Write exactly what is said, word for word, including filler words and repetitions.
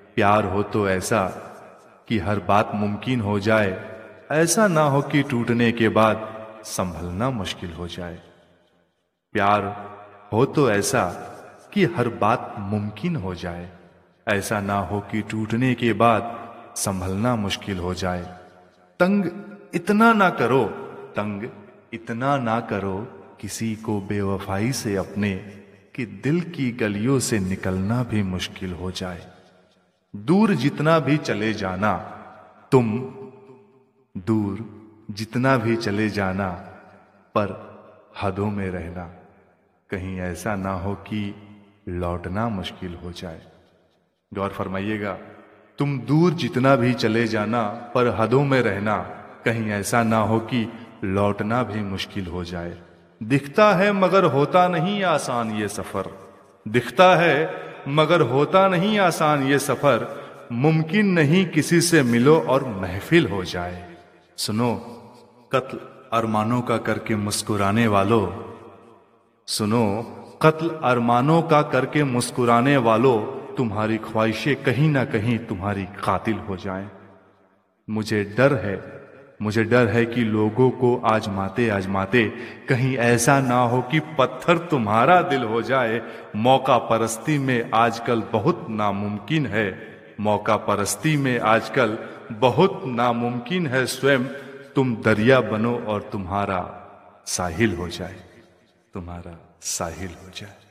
प्यार हो तो ऐसा कि हर बात मुमकिन हो जाए, ऐसा ना हो कि टूटने के बाद संभलना मुश्किल हो जाए। प्यार हो तो ऐसा कि हर बात मुमकिन हो जाए, ऐसा ना हो कि टूटने के बाद संभलना मुश्किल हो जाए। तंग इतना ना करो, तंग इतना ना करो किसी को बेवफाई से अपने, कि दिल की गलियों से निकलना भी मुश्किल हो जाए। दूर जितना भी चले जाना तुम, दूर जितना भी चले जाना, पर हदों में रहना, कहीं ऐसा ना हो कि लौटना मुश्किल हो जाए। गौर फरमाइएगा, तुम दूर जितना भी चले जाना पर हदों में रहना, कहीं ऐसा ना हो कि लौटना भी मुश्किल हो जाए। दिखता है मगर होता नहीं आसान ये सफर, दिखता है मगर होता नहीं आसान ये सफर, मुमकिन नहीं किसी से मिलो और महफिल हो जाए। सुनो कत्ल अरमानों का करके मुस्कुराने वालों, सुनो कत्ल अरमानों का करके मुस्कुराने वालों, तुम्हारी ख्वाहिशें कहीं ना कहीं तुम्हारी कातिल हो जाएं। मुझे डर है, मुझे डर है कि लोगों को आजमाते आजमाते कहीं ऐसा ना हो कि पत्थर तुम्हारा दिल हो जाए। मौका परस्ती में आजकल बहुत नामुमकिन है, मौका परस्ती में आजकल बहुत नामुमकिन है। स्वयं तुम दरिया बनो और तुम्हारा साहिल हो जाए, तुम्हारा साहिल हो जाए।